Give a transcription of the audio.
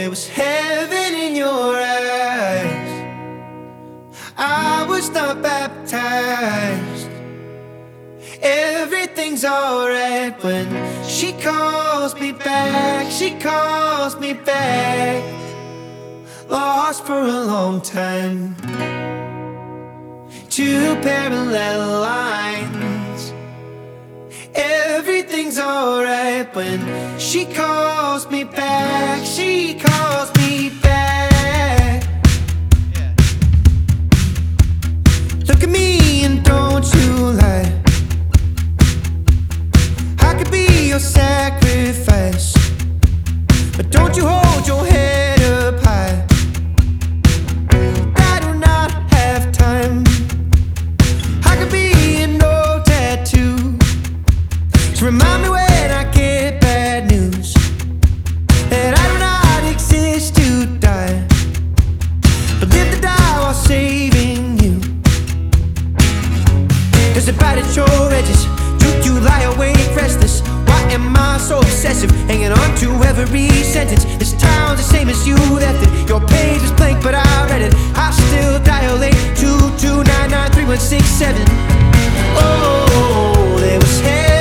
there was heaven in your eyes. I was not baptized. Everything's alright when she calls me back. She calls me back. Lost for a long time. Two parallel lines. Everything's alright when she calls me back. She calls me back. Look at me and don't you lie. I could be your sacrifice, but don't you hold your head up high. I do not have time. I could be an old tattoo to remind me when I get bad news that I do not exist to die, but live to die while saving you. Does it bite at your edges? Do you lie awake restless? Why am I so obsessive, hanging on to every sentence? This town's the same as you left it. Your page is blank but I read it. I still dilate 22993167. Oh, there was hell